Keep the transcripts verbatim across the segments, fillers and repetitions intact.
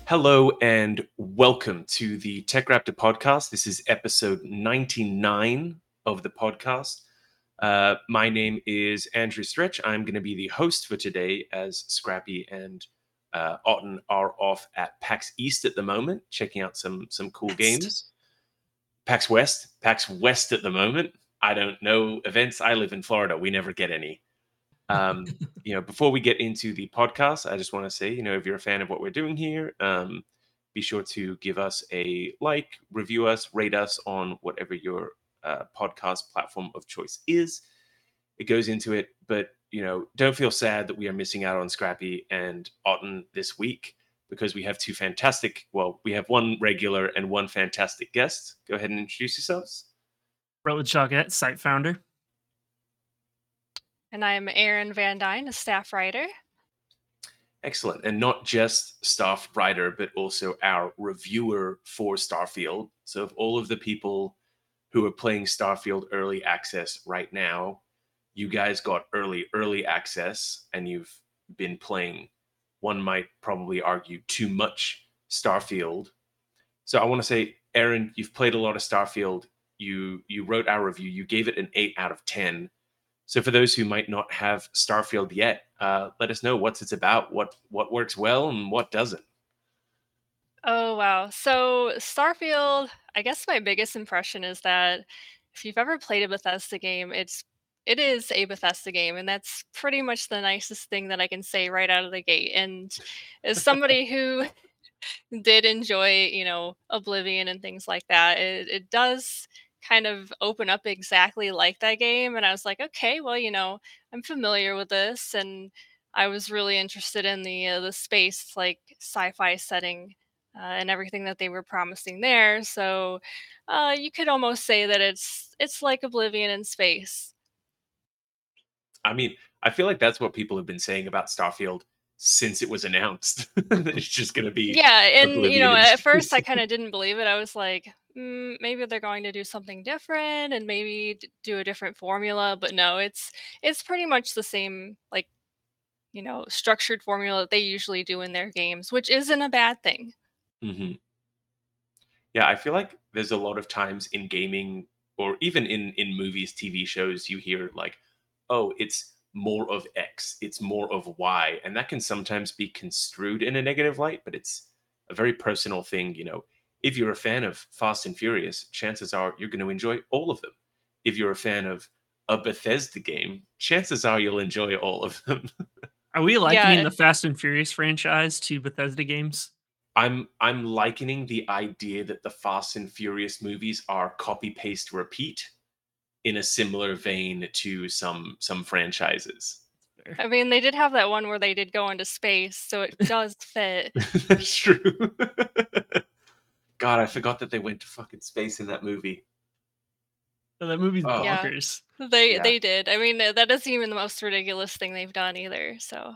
Hello and welcome to the Tech Raptor podcast. This is episode ninety-nine of the podcast. Uh, my name is Andrew Stretch. I'm going to be the host for today as Scrappy and uh, Otten are off at PAX East at the moment, checking out some some cool games. PAX West, PAX West at the moment. I don't know events. I live in Florida. We never get any. Um, you know, before we get into the podcast, I just want to say, you know, if you're a fan of what we're doing here, um, be sure to give us a like, review us, rate us on whatever your uh, podcast platform of choice is. It goes into it, but you know, don't feel sad that we are missing out on Scrappy and Otten this week because we have two fantastic. Well, we have one regular and one fantastic guest. Go ahead and introduce yourselves. Rutledge Joggett, site founder. And I'm Erin Van Dyne, a staff writer. Excellent. And not just staff writer, but also our reviewer for Starfield. So of all of the people who are playing Starfield early access right now, you guys got early, early access, and you've been playing, one might probably argue, too much Starfield. So I want to say, Erin, you've played a lot of Starfield. You you wrote our review. You gave it an eight out of ten. So for those who might not have Starfield yet, uh, let us know what's it's about, what what works well and what doesn't. Oh, wow. So, Starfield, I guess my biggest impression is that if you've ever played a Bethesda game, it's it is a Bethesda game, and that's pretty much the nicest thing that I can say right out of the gate. And as somebody who did enjoy, you know, Oblivion and things like that, it, it does kind of open up exactly like that game. And I was like, okay, well, you know, I'm familiar with this, and I was really interested in the uh, the space like sci-fi setting uh, and everything that they were promising there. So uh, you could almost say that it's it's like Oblivion in space. I mean, I feel like that's what people have been saying about Starfield since it was announced. It's just going to be Yeah, and you Oblivion know, in at first space. I kind of didn't believe it. I was like, mm, maybe they're going to do something different and maybe d- do a different formula, but no, it's it's pretty much the same, like, you know, structured formula that they usually do in their games, which isn't a bad thing. hmm Yeah, I feel like there's a lot of times in gaming or even in in movies, T V shows, you hear like, "Oh, it's more of X, it's more of Y," and that can sometimes be construed in a negative light, but it's a very personal thing, you know. If you're a fan of Fast and Furious, chances are you're going to enjoy all of them. If you're a fan of a Bethesda game, chances are you'll enjoy all of them. Are we likening Yeah, the Fast and Furious franchise to Bethesda games? I'm I'm likening the idea that the Fast and Furious movies are copy paste repeat in a similar vein to some some franchises. I mean, they did have that one where they did go into space, so it does fit. That's true. God, I forgot that they went to fucking space in that movie. Oh, that movie's Oh, Yeah, bonkers. they yeah. they did. I mean, uh, that isn't even the most ridiculous thing they've done either. So,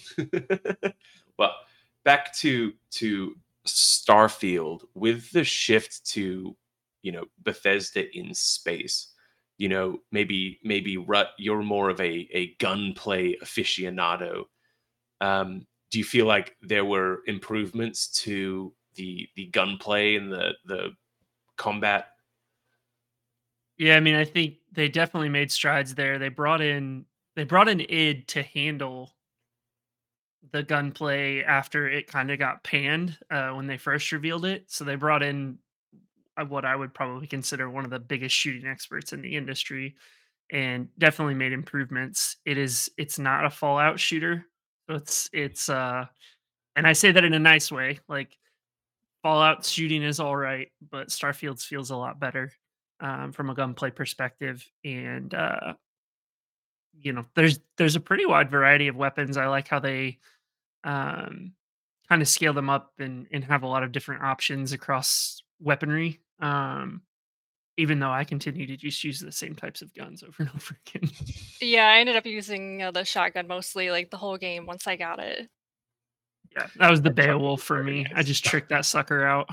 Well, back to to Starfield with the shift to, you know, Bethesda in space. You know, maybe maybe Rut, you're more of a a gunplay aficionado. Um, do you feel like there were improvements to the the gunplay and the the combat? Yeah, I mean, I think they definitely made strides there. They brought in they brought in id to handle the gunplay after it kind of got panned uh, when they first revealed it. So they brought in uh, what I would probably consider one of the biggest shooting experts in the industry, and definitely made improvements. It is it's not a Fallout shooter. So it's it's uh and I say that in a nice way. Like Fallout shooting is all right, but Starfield's feels a lot better um, from a gunplay perspective. And uh, you know, there's there's a pretty wide variety of weapons. I like how they um, kind of scale them up and and have a lot of different options across weaponry. Um, even though I continue to just use the same types of guns over and over again. yeah, I ended up using uh, the shotgun mostly, like the whole game once I got it. Yeah, that was the That shotgun Beowulf is for very me. I nice. just tricked that sucker out.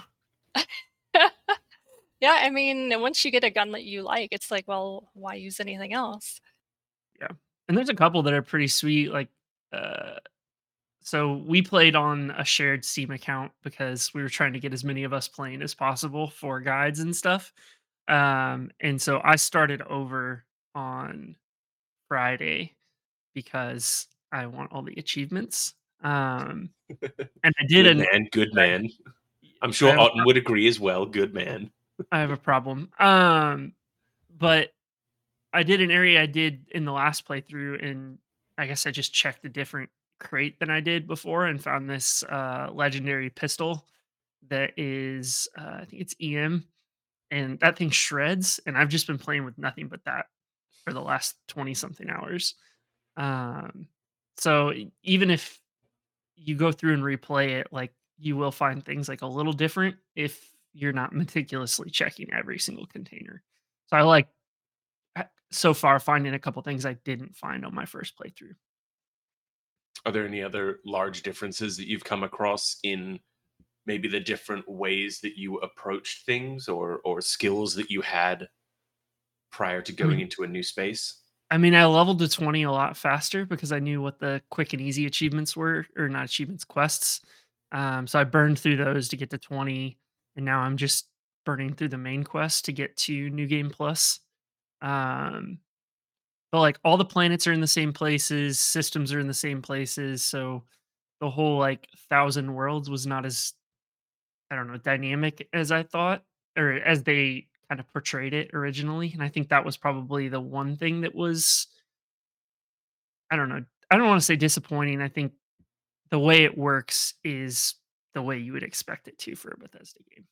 Yeah, I mean, once you get a gun that you like, it's like, well, why use anything else? Yeah, and there's a couple that are pretty sweet. Like uh, So we played on a shared Steam account because we were trying to get as many of us playing as possible for guides and stuff. Um, and so I started over on Friday because I want all the achievements. Um, and I did Good an man, good I, man. I'm I sure have a Otten would agree as well. Good man. I have a problem. Um, but I did an area I did in the last playthrough, and I guess I just checked a different crate than I did before and found this uh, legendary pistol that is, uh, I think it's E M, and that thing shreds. And I've just been playing with nothing but that for the last twenty something hours. Um, so e- even if you go through and replay it, like you will find things like a little different if you're not meticulously checking every single container. So I like uh, so far finding a couple things I didn't find on my first playthrough. Are there any other large differences that you've come across in maybe the different ways that you approached things or or skills that you had prior to I going mean, into a new space? I mean, I leveled to twenty a lot faster because I knew what the quick and easy achievements were, or not achievements, quests. Um, so I burned through those to get to twenty, and now I'm just burning through the main quest to get to New Game Plus. Um, but like all the planets are in the same places, systems are in the same places, so the whole like thousand worlds was not as, I don't know, dynamic as I thought, or as they kind of portrayed it originally. And I think that was probably the one thing that was, I don't know, I don't want to say disappointing. I think the way it works is the way you would expect it to for a Bethesda game.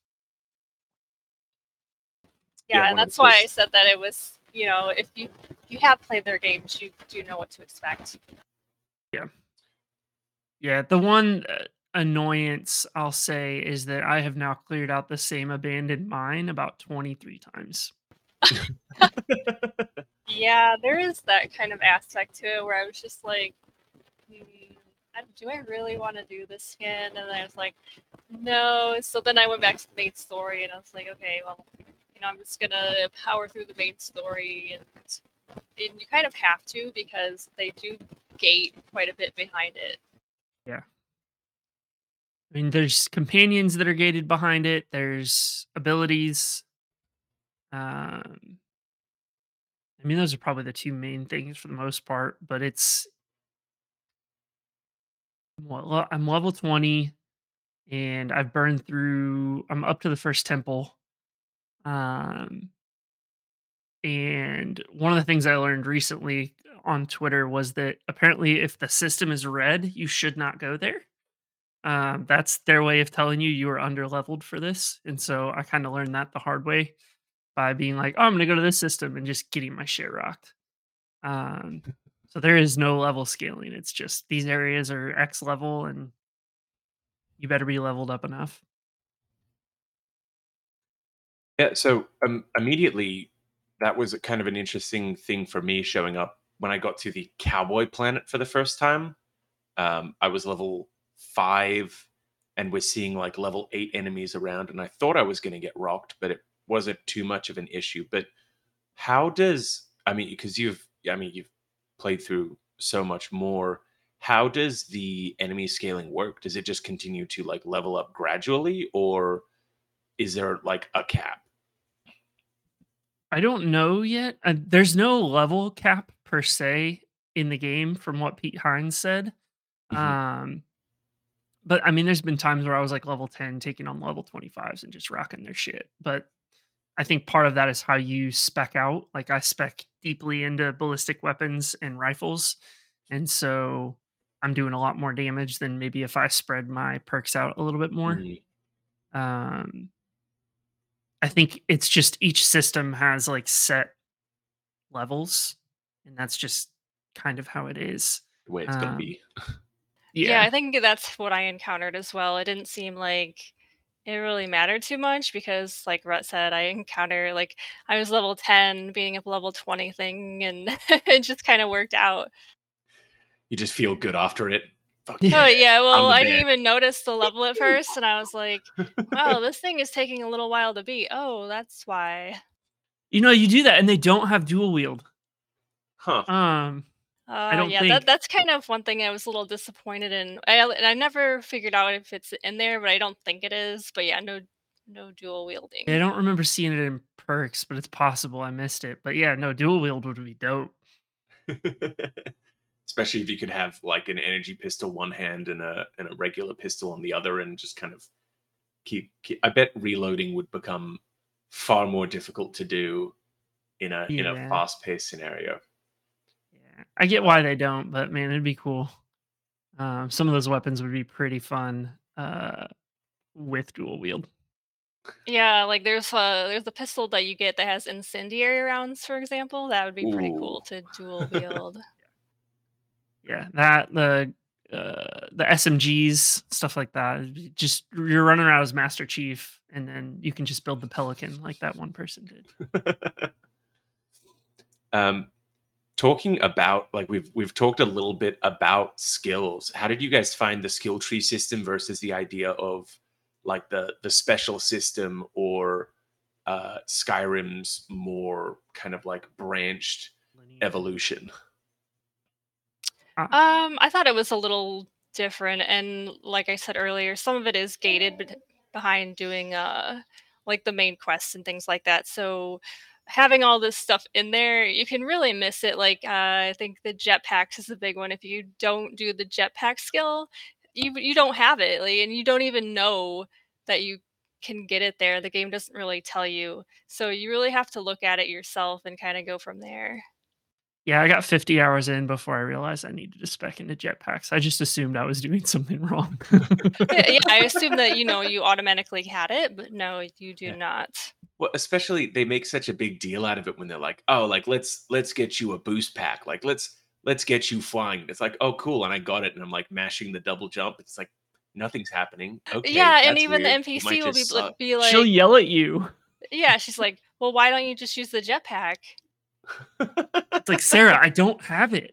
Yeah, Yeah, and one of the that's cool why I said that it was, you know, if you if you have played their games, you do know what to expect. Yeah. Yeah. The one uh, annoyance I'll say is that I have now cleared out the same abandoned mine about twenty-three times. Yeah, there is that kind of aspect to it where I was just like, hmm, I- do I really want to do this again? And I was like, no. So then I went back to the main story, and I was like, okay, well, you know, I'm just gonna power through the main story, and and you kind of have to because they do gate quite a bit behind it. Yeah. I mean, there's companions that are gated behind it. There's abilities. Um, I mean, those are probably the two main things for the most part. But it's well, le- I'm level twenty, and I've burned through. I'm up to the first temple. Um, and one of the things I learned recently on Twitter was that apparently, if the system is red, you should not go there. Um, that's their way of telling you you are under leveled for this. And so I kind of learned that the hard way by being like, "Oh, I'm gonna go to this system," and just getting my shit rocked. Um, so there is no level scaling. It's just these areas are X level, and you better be leveled up enough. Yeah, so um, immediately that was a kind of an interesting thing for me showing up when I got to the cowboy planet for the first time. Um, I was level five and was seeing like level eight enemies around, and I thought I was going to get rocked, but it wasn't too much of an issue. But how does I mean, because you've I mean you've played through so much more. How does the enemy scaling work? Does it just continue to like level up gradually, or is there like a cap? I don't know yet. Uh, there's no level cap per se in the game, from what Pete Hines said. Mhm. Um, but I mean, there's been times where I was like level ten taking on level twenty-fives and just rocking their shit. But I think part of that is how you spec out. Like I spec deeply into ballistic weapons and rifles. And so I'm doing a lot more damage than maybe if I spread my perks out a little bit more. Mhm. Um, I think it's just each system has like set levels, and that's just kind of how it is. The way it's gonna Um, be. Yeah, yeah. I think that's what I encountered as well. It didn't seem like it really mattered too much because, like Rhett said, I encountered like I was level ten beating up a level twenty thing, and it just kind of worked out. You just feel good after it. Fuck Yeah. Oh, yeah, yeah, I'm well, the I didn't best. even notice the level at first, and I was like, "Wow, this thing is taking a little while to beat. Oh, that's why." You know, you do that and they don't have dual wield. Huh. Um, I Uh, don't yeah, that think that's kind of one thing I was a little disappointed in. I and I never figured out if it's in there, but I don't think it is. But yeah, no no dual I wielding. don't remember seeing it in perks, but it's possible I missed it. But yeah, no, dual wield would be dope. Especially if you could have like an energy pistol one hand and a and a regular pistol on the other, and just kind of keep, keep I bet reloading would become far more difficult to do in a in a Yeah. fast paced scenario. Yeah. I get why they don't, but man, it'd be cool. Um, some of those weapons would be pretty fun uh, with dual wield. Yeah, like there's a there's a pistol that you get that has incendiary rounds, for example. That would be pretty Ooh. cool to dual wield. Yeah, that the uh, the S M Gs, stuff like that. It'd be Just you're running around as Master Chief, and then you can just build the Pelican like that one person did. um talking about, like, we've we've talked a little bit about skills. How did you guys find the skill tree system versus the idea of like the the special system, or uh Skyrim's more kind of like branched Linear. evolution? Uh, Um, I thought it was a little different, and like I said earlier, some of it is gated bet- behind doing uh like the main quests and things like that. So having all this stuff in there, you can really miss it. Like uh, I think the jetpacks is a big one. If you don't do the jetpack skill, you you don't have it, like, and you don't even know that you can get it there. The game doesn't really tell you, so you really have to look at it yourself and kind of go from there. yeah, I got fifty hours in before I realized I needed to spec into jetpacks. I just assumed I was doing something wrong. Yeah, yeah, I assume that, you know, you automatically had it, but no, you do Yeah. not. Well, especially they make such a big deal out of it when they're like, "Oh, like let's let's get you a boost pack. Like let's let's get you flying." It's like, "Oh, cool." And I got it and I'm like mashing the double jump. It's like nothing's happening. Okay, Yeah, and that's even the weird. It might N P C will be just bl suck. be She'll like yell at you. yeah, she's like, "Well, why don't you just use the jetpack?" It's like, Sarah, I don't have it.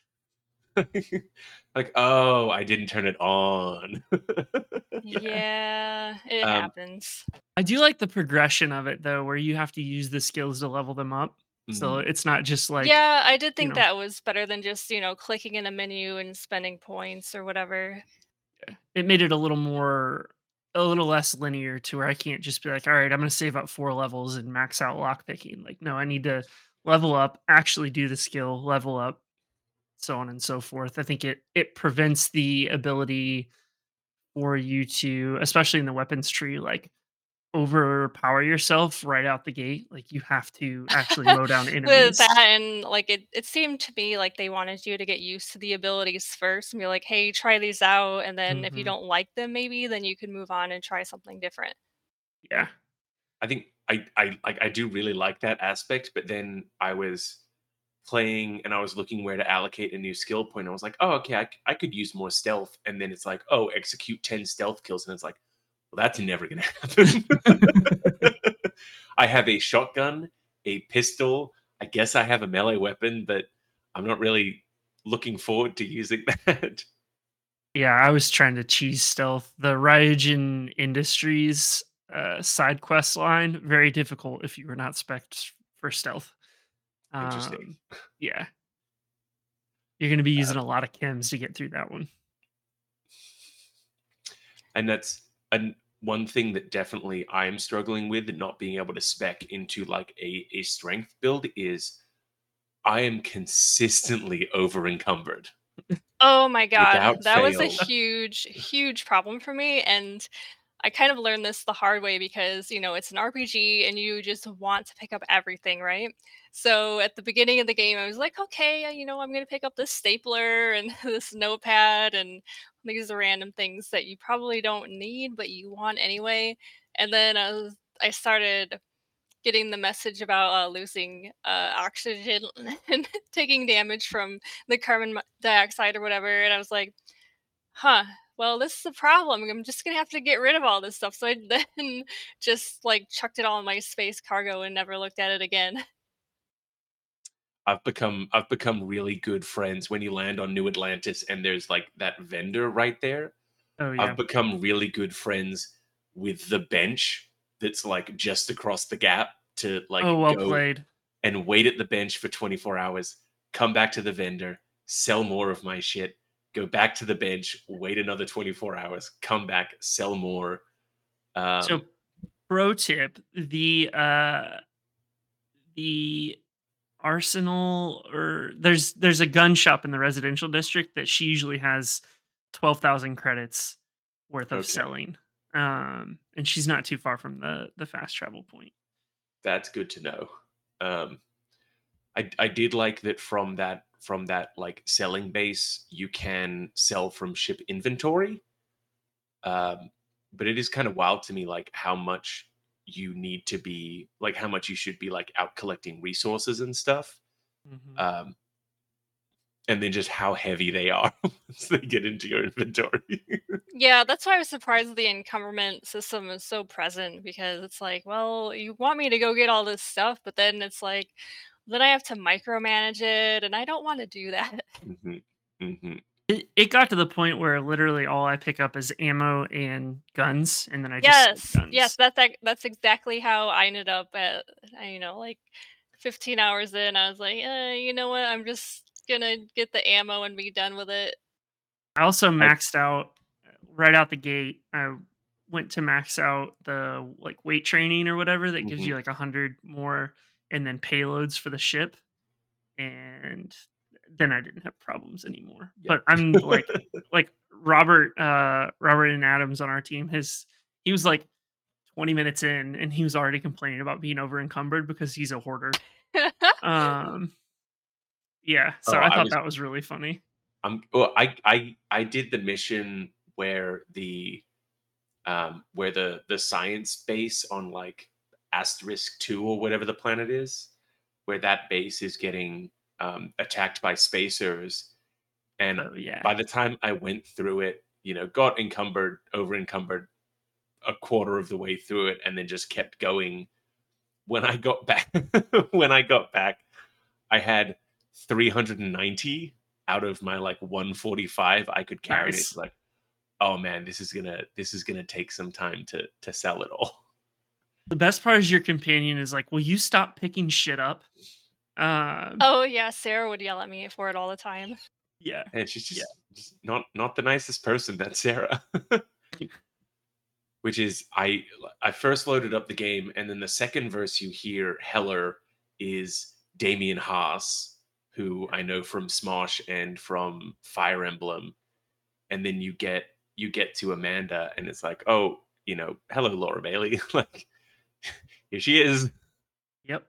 Like, "Oh, I didn't turn it on." Yeah. Yeah, it Um, happens. I do like the progression of it though, where you have to use the skills to level them up. So mm, it's not just like, Yeah, I did you think know, that was better than just, you know, clicking in a menu and spending points or whatever. it made it a little more a little less linear to where I can't just be like, all right, I'm gonna save up four levels and max out lock picking. Like, no, I need to level up, actually do the skill, level up, so on and so forth. I think it it prevents the ability for you to, especially in the weapons tree, like overpower yourself right out the gate. Like you have to actually mow down With enemies. that and, like, it it seemed to me like they wanted you to get used to the abilities first and be like, "Hey, try these out," and then if you Hmm. don't like them maybe, then you can move on and try something different. Yeah. I think I I like I do really like that aspect, but then I was playing and I was looking where to allocate a new skill point. I was like, "Oh, okay, I, c- I could use more stealth." And then it's like, "Oh, execute ten stealth kills." And it's like, "Well, that's never going to happen." I have a shotgun, a pistol. I guess I have a melee weapon, but I'm not really looking forward to using that. Yeah, I was trying to cheese stealth. The Ryujin Industries uh, side quest line, very difficult if you were not spec for stealth. Interesting. Um, yeah, you're going to be using Um, a lot of chems to get through that one. and that's an one thing that definitely I'm struggling with, not being able to spec into like a, a strength build, is I am consistently over encumbered Oh my god, without that was a fail. huge, huge problem for me, and I kind of learned this the hard way because, you know, it's an R P G and you just want to pick up everything, right? So at the beginning of the game, I was like, okay, uh, you know, I'm going to pick up this stapler and this notepad and these random things that you probably don't need, but you want anyway. And then I was, I started getting the message about uh, losing uh, oxygen and taking damage from the carbon mo- dioxide or whatever. And I was like, huh, well, this is a problem. I'm just gonna have to get rid of all this stuff. So I then just like chucked it all in my space cargo and never looked at it again. I've become I've become really good friends when you land on New Atlantis and there's like that vendor right there. Oh I've yeah. become really good friends with the bench that's like just across the gap to Oh, like well go played. and wait at the bench for twenty-four hours, come back to the vendor, sell more of my shit, go back to the bench, wait another twenty-four hours, come back, sell more. So, Um, pro tip: the uh, the Arsenal, or there's there's a gun shop in the residential district that she usually has twelve thousand credits worth of okay, selling. Um, and she's not too far from the the fast travel point. that's good to know. Um, I I did like that from that from that like selling base, you can sell from ship inventory. Um, but it is kind of wild to me, like how much you need to be, like how much you should be like out collecting resources and stuff. Mhm. Um, and then just how heavy they are once they get into your inventory. Yeah, that's why I was surprised the encumberment system is so present because it's like, well, you want me to go get all this stuff, but then it's like, then I have to micromanage it, and I don't want to do that. hmm hmm It, it got to the point where literally all I pick up is ammo and guns, and then I just sell Yes, yes, guns. that's ex- that's exactly how I ended up at, uh, you know, like fifteen hours in. I was like, uh, you know what? I'm just gonna get the ammo and be done with it. I also I, maxed out uh, right out the gate. I went to max out the like weight training or whatever that gives mhm. you like a hundred more, and then payloads for the ship, and then I didn't have problems anymore. Yep. But I'm like like Robert uh Robert and Adams on our team, his he was like twenty minutes in and he was already complaining about being over encumbered because he's a hoarder. Um yeah, so oh, I I thought was. that was really funny. I'm. Well, I. I. I did the mission where the um where the the science base on like asterisk two or whatever the planet is, where that base is getting um attacked by spacers. And Oh yeah. by the time I went through it, you know, got encumbered, over encumbered a quarter of the way through it, and then just kept going. When I got back, when I got back, I had three hundred ninety out of my like one forty-five I could carry. And it's Nice. like, oh man, this is gonna this is gonna take some time to to sell it all. The best part is your companion is like, "Will you stop picking shit up?" Um, Oh yeah, Sarah would yell at me for it all the time. yeah, And she's yeah. just, just not not the nicest person, that Sarah. Which is I I first loaded up the game, and then the second verse you hear Heller is Damien Haas, who I know from Smosh and from Fire Emblem. And then you get you get to Amanda, and it's like, oh, you know, hello, Laura Bailey. Like, here she is. Yep.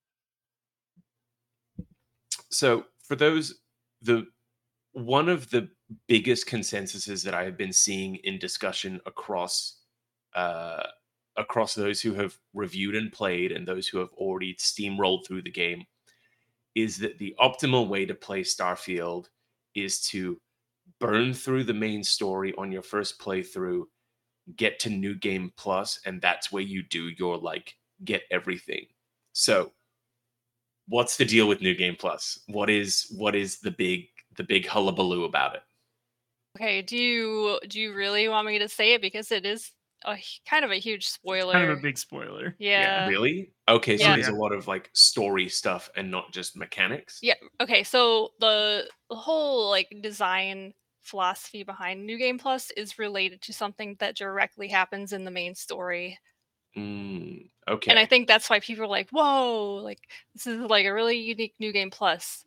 So for those, the one of the biggest consensuses that I have been seeing in discussion across uh, across those who have reviewed and played and those who have already steamrolled through the game is that the optimal way to play Starfield is to burn through the main story on your first playthrough, get to New Game Plus, and that's where you do your like get everything. So, what's the deal with New Game Plus? What is what is the big the big hullabaloo about it? Okay, do you do you really want me to say it because it is a h- kind of a huge It's kind of a spoiler? big spoiler. Yeah. Yeah. Really? Okay, so Oh Yeah. there's yeah. a lot of like story stuff and not just mechanics. Yeah. Okay, so the the whole like design philosophy behind New Game Plus is related to something that directly happens in the main story. Mm, And I okay, think that's why people are like, "Whoa, like this is like a really unique New Game Plus."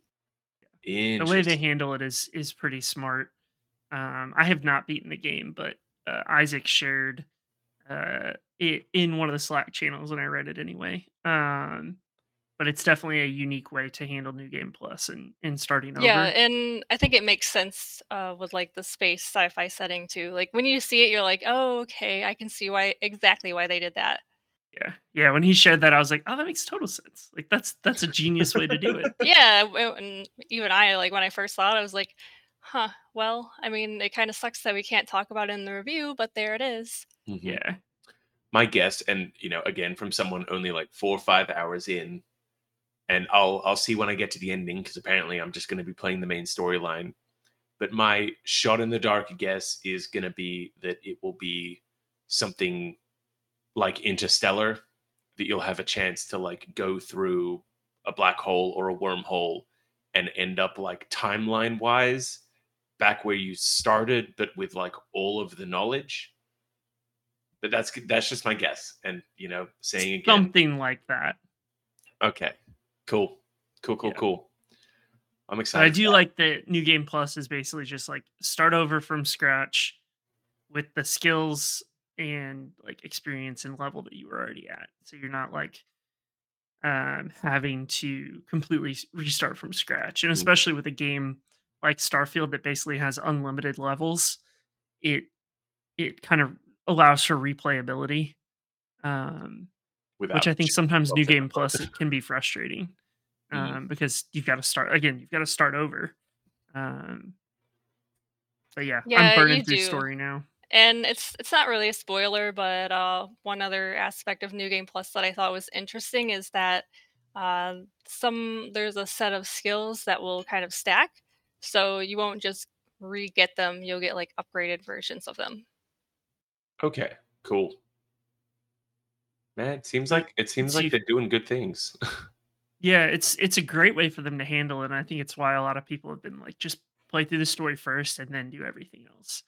The way they interesting. handle it is is pretty smart. Um, I have not beaten the game, but uh, Isaac shared uh, it in one of the Slack channels, and I read it anyway. Um, but it's definitely a unique way to handle New Game Plus and and starting Yeah, over. and I think it makes sense uh, with like the space sci-fi setting too. Like when you see it, you're like, "Oh, okay, I can see why exactly why they did that." Yeah, yeah. When he shared that, I was like, "Oh, that makes total sense. Like that's that's a genius way to do it." Yeah, w- and even I like when I first saw it, I was like, "Huh. Well, I mean, it kind of sucks that we can't talk about it in the review, but there it is." Mhm. Yeah, My guess, and you know, again, from someone only like four or five hours in, and I'll I'll see when I get to the ending because apparently I'm just going to be playing the main storyline. But my shot in the dark guess is going to be that it will be something like Interstellar, that you'll have a chance to like go through a black hole or a wormhole and end up like timeline wise back where you started, but with like all of the knowledge. But that's that's just my guess. And you know, saying again, Something like that. okay, cool, cool, cool, Yeah. cool. I'm But I excited for do that. like that New Game Plus is basically just like start over from scratch with the skills and like experience and level that you were already at. So you're not like um having to completely s- restart from scratch. And Mm, especially with a game like Starfield that basically has unlimited levels, it it kind of allows for replayability. Um which without I think shooting sometimes New yourself in the Game Plus foot. it can be frustrating. Mm, Um because you've got to start again, you've got to start over. Um but yeah, I'm Yeah, burning you through do. story now. And it's it's not really a spoiler, but uh, one other aspect of New Game Plus that I thought was interesting is that uh, some there's a set of skills that will kind of stack, so you won't just re-get them. You'll get like upgraded versions of them. okay, cool. Man, it seems But like it seems it's like you they're doing good things. yeah, it's it's a great way for them to handle it, and I think it's why a lot of people have been like, "Just play through the story first and then do everything else."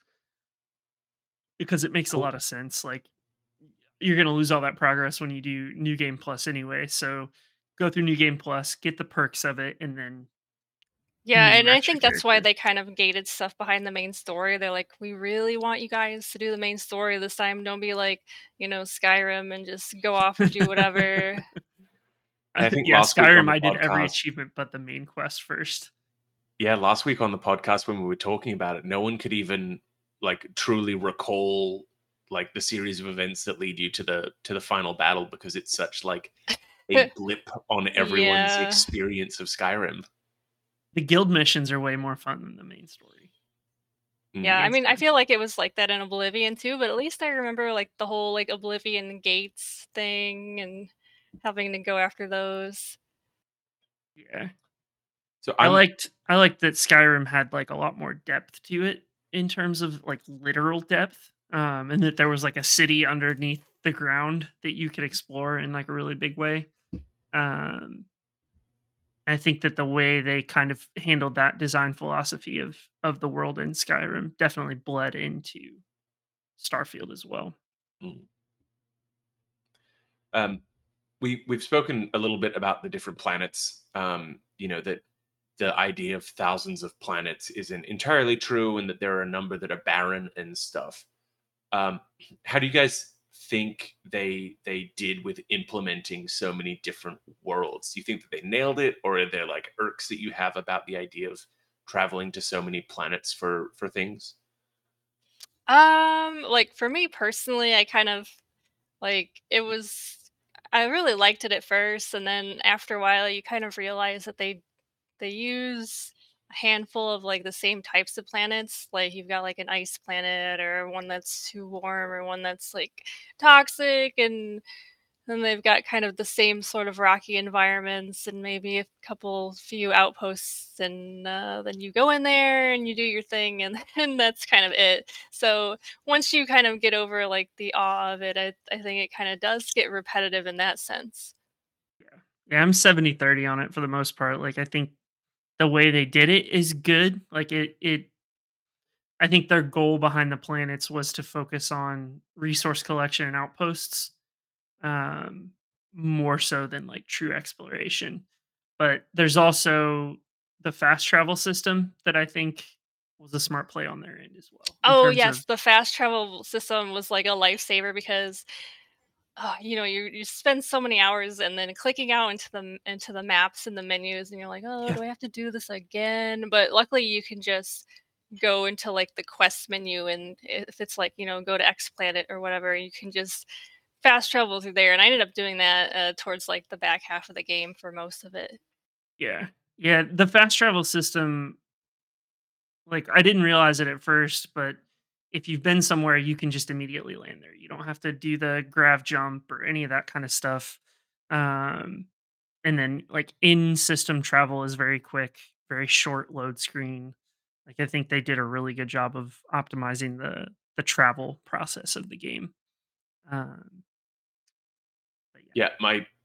Because it makes a Cool. lot of sense, like, you're gonna lose all that progress when you do New Game Plus anyway, so go through New Game Plus, get the perks of it, and then Yeah, min and I max your think that's why character. they kind of gated stuff behind the main story. They're like, we really want you guys to do the main story this time. Don't be like, you know, Skyrim and just go off and do whatever. I think Yeah, last week on Skyrim, the I did every podcast, achievement but the main quest first. yeah, last week on the podcast when we were talking about it, no one could even like truly recall like the series of events that lead you to the to the final battle because it's such like a blip on everyone's Yeah. experience of Skyrim. The guild missions are way more fun than the main story, Mm. Yeah, I hands mean, I down. feel like it was like that in Oblivion too, but at least I remember like the whole like Oblivion gates thing and having to go after those. Yeah. So I I'm liked I liked that Skyrim had, like, a lot more depth to it in terms of, like, literal depth, um, and that there was, like, a city underneath the ground that you could explore in, like, a really big way. Um, I think that the way they kind of handled that design philosophy of of the world in Skyrim definitely bled into Starfield as well. mm, um we we've spoken a little bit about the different planets. Um, you know that the idea of thousands of planets isn't entirely true, and that there are a number that are barren and stuff. Um, how do you guys think they they did with implementing so many different worlds? Do you think that they nailed it, or are there like irks that you have about the idea of traveling to so many planets for for things? Um, like for me personally, I kind of like it was I really liked it at first, and then after a while you kind of realize that they they use a handful of like the same types of planets. Like you've got like an ice planet or one that's too warm or one that's like toxic, and then they've got kind of the same sort of rocky environments and maybe a couple few outposts, and uh, then you go in there and you do your thing, and and that's kind of it. So once you kind of get over like the awe of it, I, I think it kind of does get repetitive in that sense. Yeah. Yeah, I'm seventy thirty on it for the most part, like, I think the way they did it is good, like, it it I think their goal behind the planets was to focus on resource collection and outposts, um, more so than like true exploration. But there's also the fast travel system that I think was a smart play on their end as well. In Oh terms of yes, the fast travel system was like a lifesaver because uh, you know you you spend so many hours and then clicking out into the m- into the maps and the menus, and you're like, oh, yeah, do I have to do this again? But luckily you can just go into like the quest menu, and if it's like, you know, go to X planet or whatever, you can just fast travel through there. And I ended up doing that uh, towards like the back half of the game for most of it. yeah, yeah. The fast travel system, like I didn't realize it at first, but if you've been somewhere, you can just immediately land there. You don't have to do the grav jump or any of that kind of stuff. Um, And then like in system travel is very quick, very short load screen. Like I think they did a really good job of optimizing the the travel process of the game. Um, but yeah, Yeah, my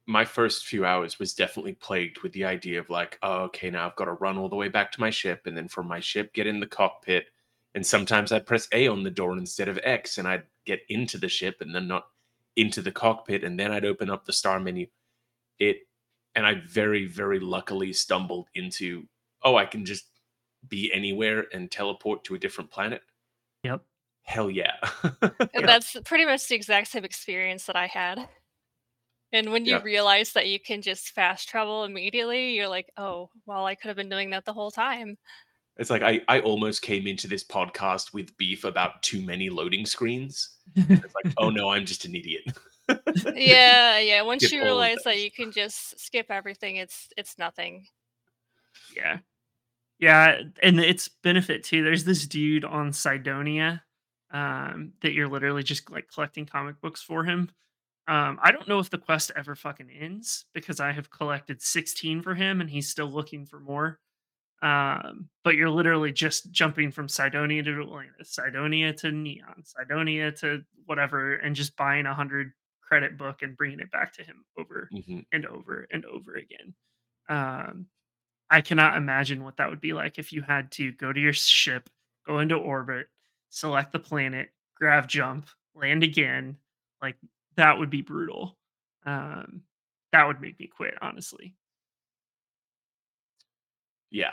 my first few hours was definitely plagued with the idea of like, oh, okay, now I've got to run all the way back to my ship, and then from my ship get in the cockpit. And sometimes I'd press A on the door instead of X, and I'd get into the ship and then not into the cockpit, and then I'd open up the star menu. It and I very, very luckily stumbled into, oh, I can just be anywhere and teleport to a different planet. Yep. Hell yeah. And Yep. that's pretty much the exact same experience that I had. And when you Yeah. realize that you can just fast travel immediately, you're like, "Oh, well, I could have been doing that the whole time." It's like I, I almost came into this podcast with beef about too many loading screens. It's like, oh no, I'm just an idiot. Yeah, yeah, once Skip you all of realize that those. you can just skip everything, it's it's nothing. Yeah. Yeah, and its benefit too. There's this dude on Cydonia um, that you're literally just like collecting comic books for him. Um, I don't know if the quest ever fucking ends because I have collected sixteen for him and he's still looking for more. Um, but you're literally just jumping from Cydonia to Atlantis, Cydonia to Neon, Cydonia to whatever, and just buying a hundred credit book and bringing it back to him over Mhm. and over and over again. Um, I cannot imagine what that would be like if you had to go to your ship, go into orbit, select the planet, grav jump, land again. Like that would be brutal. Um, that would make me quit, honestly. Yeah.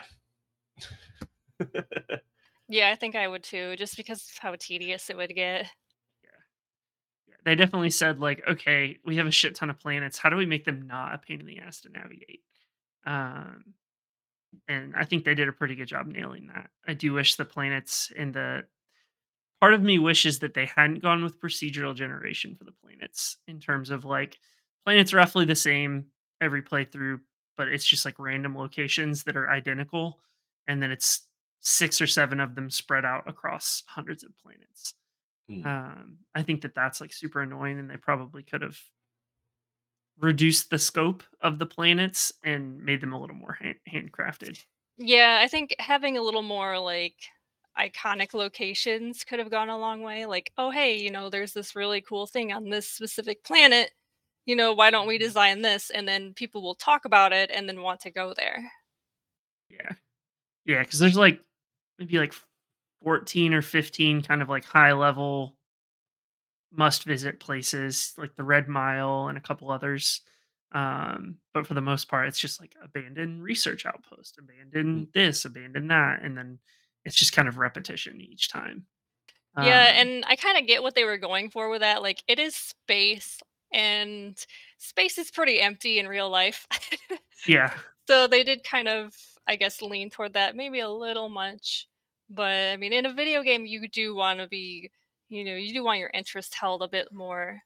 Yeah, I think I would too, just because of how tedious it would get. Yeah. Yeah. They definitely said, like, okay, we have a shit ton of planets. How do we make them not a pain in the ass to navigate? Um, and I think they did a pretty good job nailing that. I do wish the planets in the part of me wishes that they hadn't gone with procedural generation for the planets in terms of like planets roughly the same every playthrough, but it's just like random locations that are identical, and then it's six or seven of them spread out across hundreds of planets. Mm. Um, I think that that's like super annoying, and they probably could have reduced the scope of the planets and made them a little more hand- handcrafted. Yeah, I think having a little more, like, iconic locations could have gone a long way, like, "Oh, hey, you know, there's this really cool thing on this specific planet, you know, why don't we Mhm. design this?" And then people will talk about it and then want to go there. Yeah, yeah, because there's like maybe like fourteen or fifteen kind of like high level must visit places like the Red Mile and a couple others. Um, but for the most part, it's just like abandoned research outpost, Mm. abandon this, abandon that, and then it's just kind of repetition each time. Yeah, Um, and I kinda get what they were going for with that, like, it is space, and space is pretty empty in real life. yeah, So they did kind of, I guess, lean toward that maybe a little much. But I mean, in a video game, you do want to be, you know, you do want your interest held a bit more.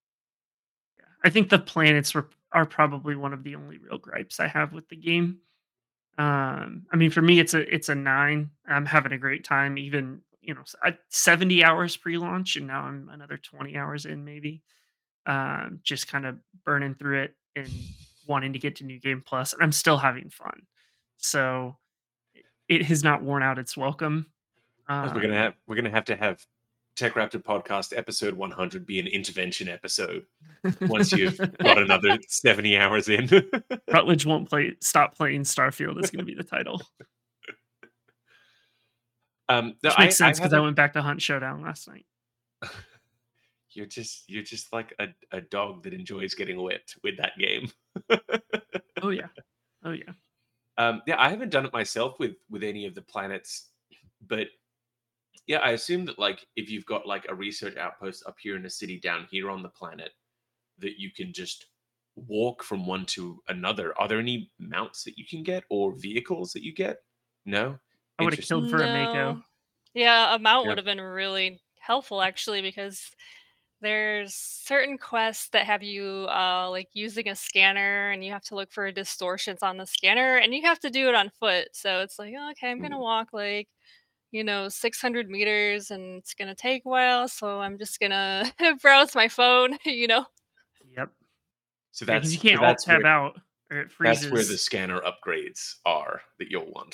I think the planets were are probably one of the only real gripes I have with the game. Um, I mean, for me, it's a it's a nine. I'm having a great time. Even you know, s- I- seventy hours pre-launch, and now I'm another twenty hours in, maybe. Um, just kind of burning through it and wanting to get to New Game Plus, and I'm still having fun. So it it has not worn out its welcome. We're gonna Um, have we're gonna have to have Tech Raptor podcast episode one hundred be an intervention episode once you've got another seventy hours in. Rutledge won't play. Stop playing Starfield is going to be the title, um, no, which I makes I sense because I haven't. went back to Hunt Showdown last night. You're just you're just like a, a dog that enjoys getting wet with that game. Oh yeah, oh yeah. Um, yeah, I haven't done it myself with with any of the planets, but yeah, I assume that like if you've got like a research outpost up here in a city down here on the planet, that you can just walk from one to another. Are there any mounts that you can get or vehicles that you get? No? I would have Interesting. killed for a Mako. No. Yeah, a mount Yeah. would have been really helpful actually because there's certain quests that have you uh like using a scanner and you have to look for distortions on the scanner and you have to do it on foot. So it's like, oh, okay, I'm gonna Mm. walk like you know, six hundred meters and it's gonna take a while, so I'm just gonna browse my phone, you know? Yep. So Yeah, because you that's so can't alt that's where tab out or it that's where the freezes. scanner upgrades are that you'll want.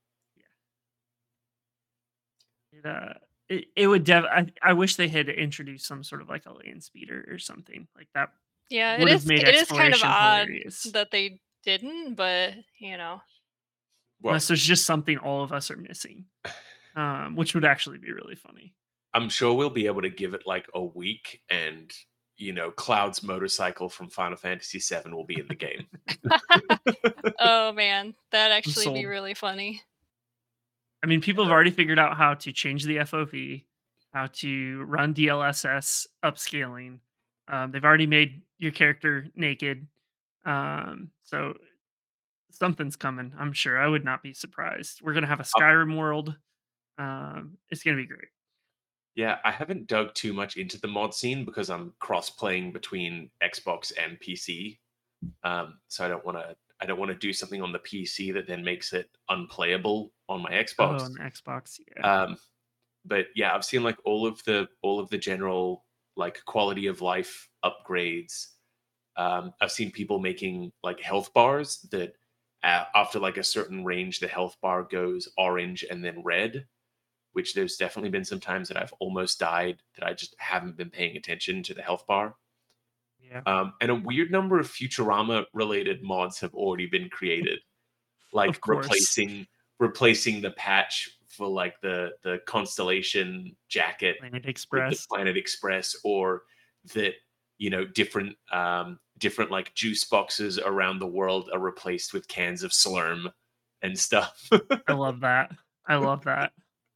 It, uh, it, it would dev. I, I wish they had introduced some sort of like a land speeder or something like that. Yeah, it would have is made it is kind of exploration odd hilarious. that they didn't, but, you know. Well, Unless there's just something all of us are missing, um, which would actually be really funny. I'm sure we'll be able to give it like a week, and you know, Cloud's motorcycle from Final Fantasy seven will be in the game. Oh, man, that'd I'm actually be sold. really funny. I mean, people have already figured out how to change the F O V, how to run D L S S upscaling. Um, they've already made your character naked. Um, so something's coming, I'm sure. I would not be surprised. We're gonna have a Uh, Skyrim world. Um, it's gonna be great. yeah, I haven't dug too much into the mod scene because I'm cross-playing between Xbox and P C. Um, so I don't want to. I don't want to do something on the P C that then makes it unplayable on my Oh, Xbox. on the Xbox, yeah. Um, but yeah, I've seen like all of the all of the general like quality of life upgrades. Um, I've seen people making like health bars that uh, after like a certain range, the health bar goes orange and then red. Which there's definitely been some times that I've almost died that I just haven't been paying attention to the health bar. Yeah, Um, and a weird number of Futurama related mods have already been created, like of course. replacing replacing the patch for like the the Constellation jacket Planet with the Express. Planet Express, or that you know different um, different like juice boxes around the world are replaced with cans of Slurm and stuff. I love that. I love that.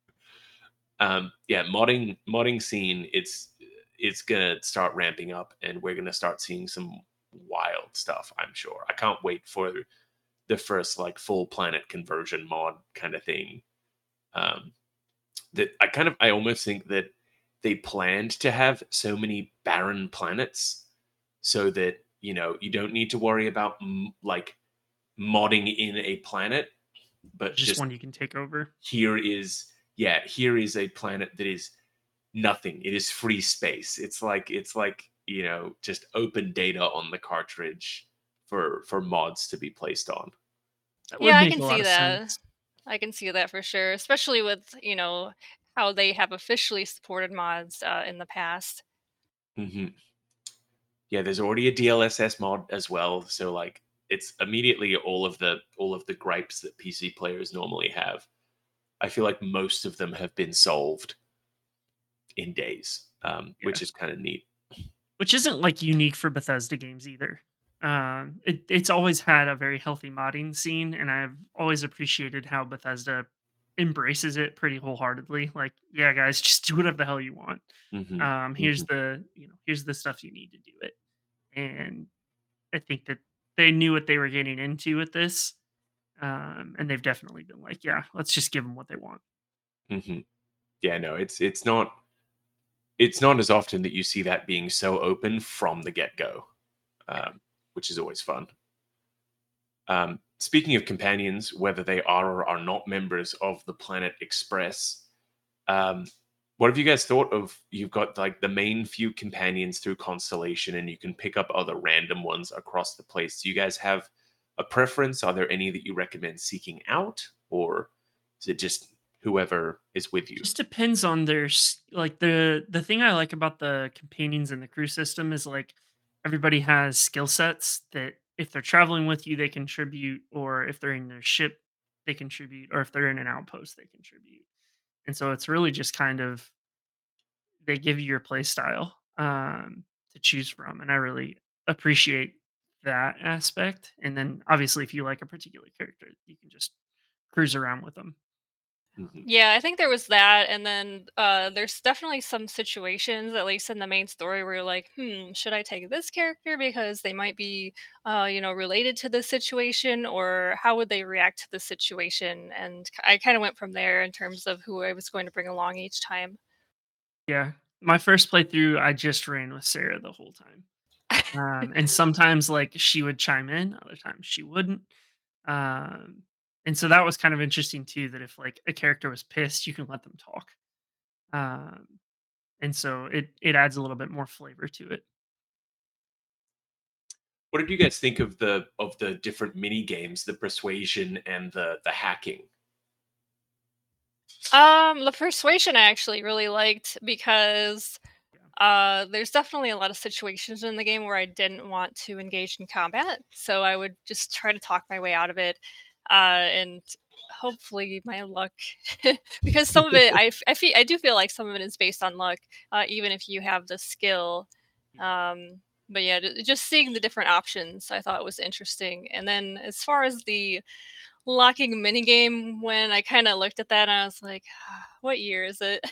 um yeah, modding modding scene, it's it's gonna start ramping up, and we're gonna start seeing some wild stuff. I'm sure. I can't wait for the first like full planet conversion mod kind of thing. um that I kind of I almost think that they planned to have so many barren planets so that you know you don't need to worry about m- like modding in a planet, but Just just one you can take over. here is yeah here is a planet that is nothing. It is free space. It's like it's like you know just open data on the cartridge for for mods to be placed on. That would Yeah, I make can a lot see of that. sense. I can see that for sure, especially with, you know, how they have officially supported mods, uh, in the past. hmm Yeah, there's already a D L S S mod as well, so like it's immediately all of the all of the gripes that P C players normally have. I feel like most of them have been solved in days, um, Yeah. which is kind of neat. Which isn't like unique for Bethesda games either. Um, it, it's always had a very healthy modding scene, and I've always appreciated how Bethesda embraces it pretty wholeheartedly. Like, yeah, guys, just do whatever the hell you want. hmm Um, hmm here's the you know here's the stuff you need to do it, and I think that they knew what they were getting into with this, um, and they've definitely been like, yeah, let's just give them what they want. hmm Yeah, no, it's it's not it's not as often that you see that being so open from the get go, Yeah. um, which is always fun. Um, speaking of companions, whether they are or are not members of the Planet Express, um, what have you guys thought of? You've got like the main few companions through Constellation, and you can pick up other random ones across the place. Do you guys have a preference? Are there any that you recommend seeking out, or is it just whoever is with you? Just depends on their s- like the the thing I like about the companions and the crew system is like everybody has skill sets that if they're traveling with you they contribute, or if they're in their ship they contribute, or if they're in an outpost they contribute. And so it's really just kind of they give you your play style um to choose from, and I really appreciate that aspect. And then obviously if you like a particular character you can just cruise around with them. hmm Yeah, I think there was that, and then, uh, there's definitely some situations, at least in the main story, where you're like, "Hmm, should I take this character because they might be, uh, you know, related to this situation, or how would they react to the situation?" And k I kinda went from there in terms of who I was going to bring along each time. Yeah. My first playthrough, I just ran with Sarah the whole time. Um, and sometimes like she would chime in, other times she wouldn't. Um, and so that was kind of interesting too, that if like a character was pissed, you can let them talk. Um, and so it it adds a little bit more flavor to it. What did you guys think of the of the different mini games, the persuasion and the the hacking? Um, the persuasion I actually really liked because Yeah. Uh, there's definitely a lot of situations in the game where I didn't want to engage in combat, so I would just try to talk my way out of it, uh, and hopefully my luck, because some of it I f- I feel I do feel like some of it is based on luck, uh, even if you have the skill. Um, but yeah, ju- just seeing the different options I thought was interesting. And then as far as the locking minigame, when I kind of looked at that, I was like, what year is it?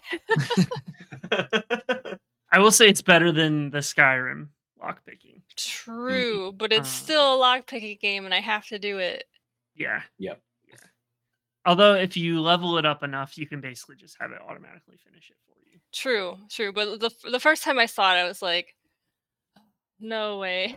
I will say it's better than the Skyrim lockpicking. Mhm. True, but it's Uh, still a lockpicking game, and I have to do it. yeah, Yep. yeah. Although if you level it up enough, you can basically just have it automatically finish it for you. True, true. But the f- the first time I saw it, I was like, no way.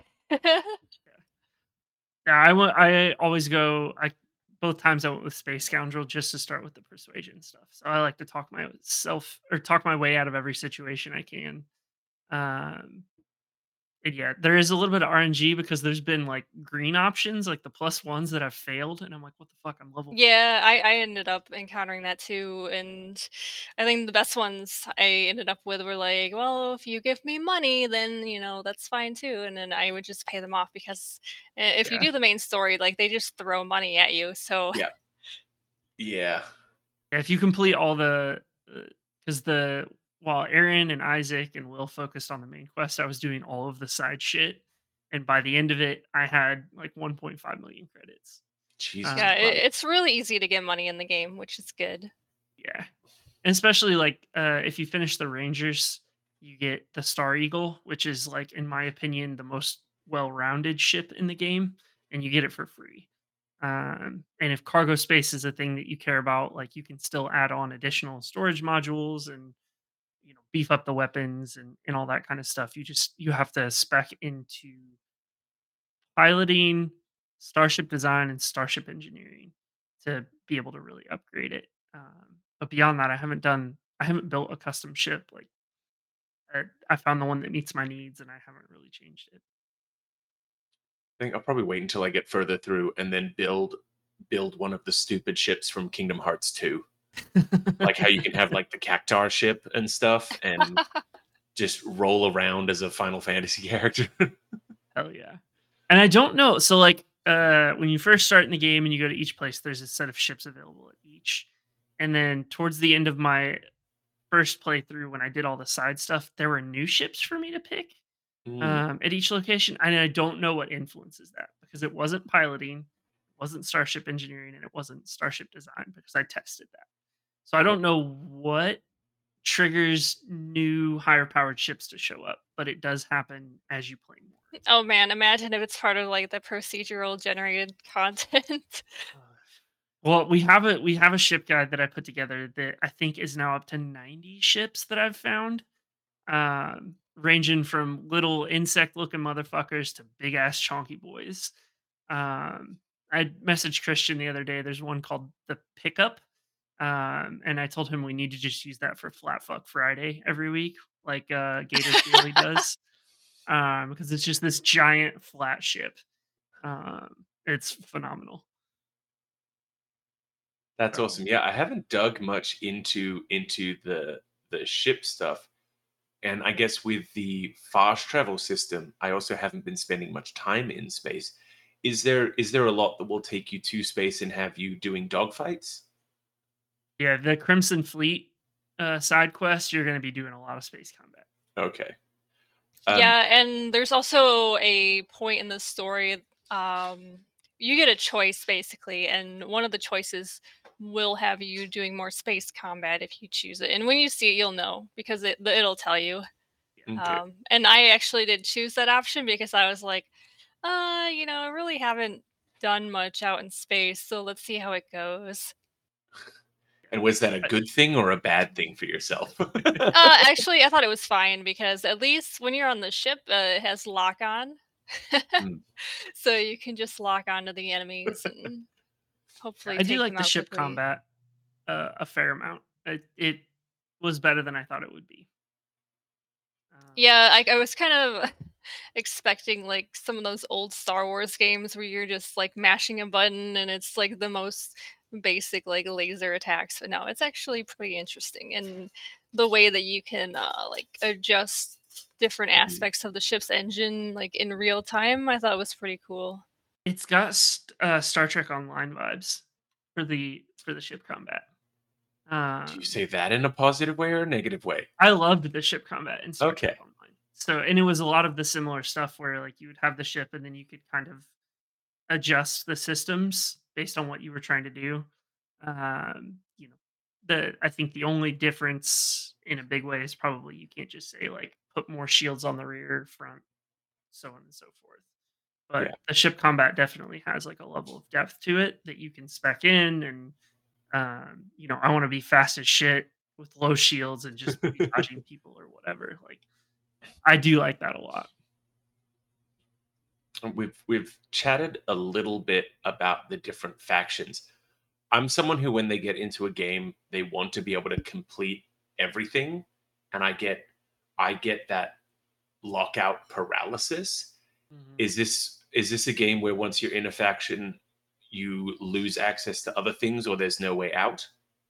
Yeah, I went. I always go. I both times I went with Space Scoundrel just to start with the persuasion stuff. So I like to talk myself or talk my way out of every situation I can. Um, and yeah, there is a little bit of R N G because there's been like green options, like the plus ones that have failed, and I'm like, what the fuck? I'm level four. Yeah, I, I ended up encountering that too, and I think the best ones I ended up with were like, well, if you give me money, then you know that's fine too, and then I would just pay them off because uh, if you Yeah. do the main story, like they just throw money at you. So Yeah. Yeah. Yeah, if you complete all the, because the while Aaron and Isaac and Will focused on the main quest, I was doing all of the side shit, and by the end of it, I had like one point five million credits. Jesus yeah, Um, it, Christ. it's really easy to get money in the game, which is good. yeah, and especially like uh, if you finish the Rangers, you get the Star Eagle, which is like, in my opinion, the most well-rounded ship in the game, and you get it for free. Um, and if cargo space is a thing that you care about, like you can still add on additional storage modules and you know beef up the weapons and and all that kind of stuff. You just you have to spec into piloting, starship design, and starship engineering to be able to really upgrade it. Um, but beyond that, I haven't done I haven't built a custom ship. Like uh, I found the one that meets my needs, and I haven't really changed I think I'll probably wait until I get further through and then build build one of the stupid ships from Kingdom Hearts two. Like how you it. can have like the Cactar ship and stuff and just roll around as a Final Fantasy character. Hell yeah. And I don't know. So like uh when you first start in the game and you go to each place, there's a set of ships available at each. And then towards the end of my first playthrough, when I did all the side stuff, there were new ships for me to pick Mm, um at each location. And I don't know what influences that because it wasn't piloting, it wasn't starship engineering, and it wasn't starship design because I tested that. So I okay. don't know what triggers new higher powered ships to show up, but it does happen as you play more. Oh man, imagine if it's part of like the procedural generated content. Uh, Well, we have a we have a ship guide that I put together that I think is now up to ninety ships that I've found, um, ranging from little insect looking motherfuckers to big ass chonky boys. Um, I messaged Christian the other day. There's one called the Pickup, um, and I told him we need to just use that for Flat Fuck Friday every week, like uh, Gators Daily does, um, because it's just this giant flat ship. Um, it's phenomenal. That's So awesome. Yeah, I haven't dug much into into the the ship stuff. And I guess with the fast travel system, I also haven't been spending much time in space. Is there is there a lot that will take you to space and have you doing dogfights? yeah, the Crimson Fleet uh, side quest, you're going to be doing a lot of space combat. Okay. Um, Yeah, and there's also a point in the story. Um, you get a choice basically, and one of the choices will have you doing more space combat if you choose it. And when you see it, you'll know because it it'll tell you. okay. Um, and I actually did choose that option because I was like, uh, you know, I really haven't done much out in space, so let's see how it goes. And was that a Uh, good thing or a bad thing for yourself? Uh, actually, I thought it was fine because at least when you're on the ship, uh, it has lock on. Mm. So you can just lock onto the enemies and hopefully I do take like them the out ship quickly. combat uh, a fair amount. It, it was better than I thought it would be. Um, Yeah, I, I was kind of expecting like some of those old Star Wars games where you're just like mashing a button and it's like the most basic like laser attacks, but no, it's actually pretty interesting. And the way that you can uh, like adjust different Mhm. aspects of the ship's engine like in real time, I thought was pretty cool. It's got st- uh, Star Trek Online vibes for the for the ship combat. Do you Um, say that in a positive way or a negative way? I loved the ship combat in Star Trek Okay. Online. So, and it was a lot of the similar stuff where like you would have the ship and then you could kind of adjust the systems based on what you were trying to do. Um, you know, the I think the only difference in a big way is probably you can't just say like put more shields on the rear, front, so on and so forth. But Yeah. the ship combat definitely has like a level of depth to it that you can spec in, and um, you know, I want to be fast as shit with low shields and just be dodging people or whatever. Like I do like that a lot. We've we've chatted a little bit about the different factions. I'm someone who, when they get into a game, they want to be able to complete everything, and I get I get that lockout paralysis. Mhm. Is this is this a game where once you're in a faction, you lose access to other things, or there's no way out?